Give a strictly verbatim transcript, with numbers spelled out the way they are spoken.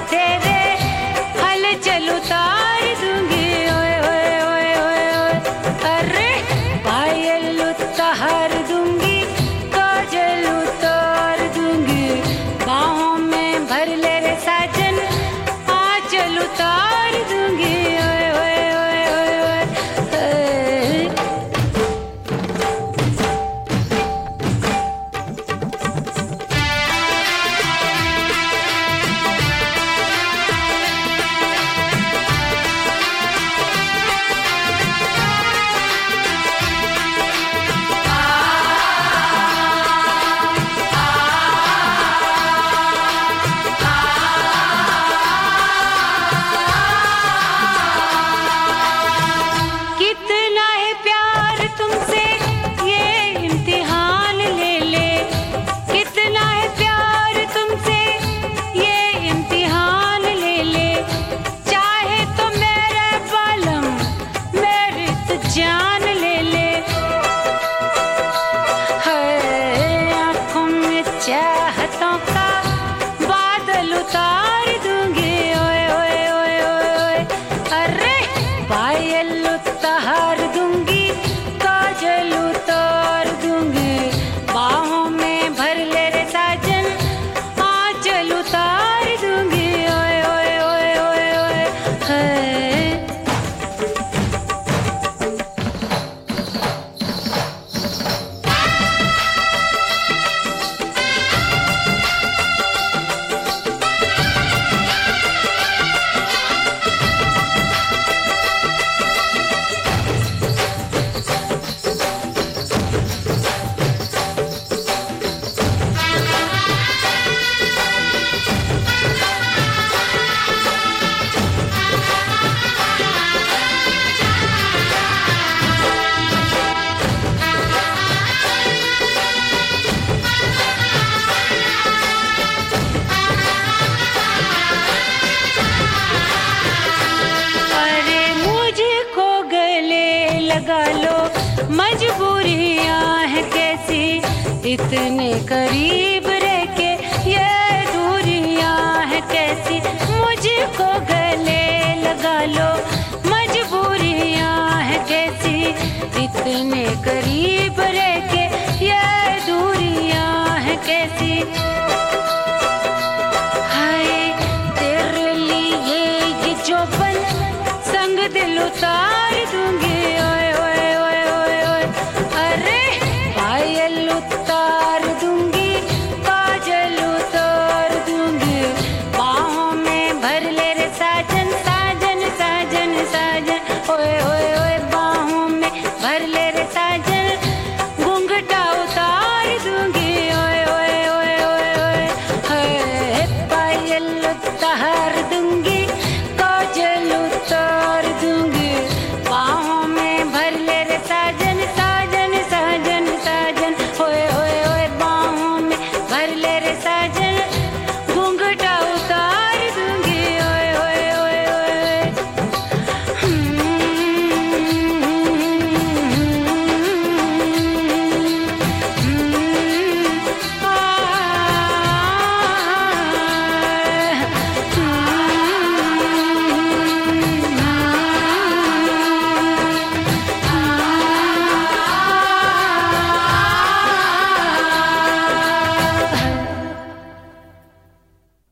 तेरे हलचल उतार दूंगी। ओए ओए ओए ओए ओए, अरे पायल उतार दूंगी, काजल उतार दूंगी, बाहों में भर ले रे साजन, आंचल उतार दूंगी। ओए ओए ओए ओए ओए, कितना है प्यार तुमसे ये इम्तिहान ले ले, कितना है प्यार तुमसे ये इम्तिहान ले ले, चाहे तो मेरा बालम मेरी तो जान ले ले। है आँखों में चाहतों का बादल उतार दूंगी। ओए ओए ओए ओए ओए, अरे पायल उतार दूंगी, काजल उतार दूंगी, बाहों में भर ले रे साजन, आंचल उतार दूंगी। ओए ओए ओए ओए ओए, है अरे मुझको गले लगा लो, मजबूरियां हैं कैसी, इतने करीब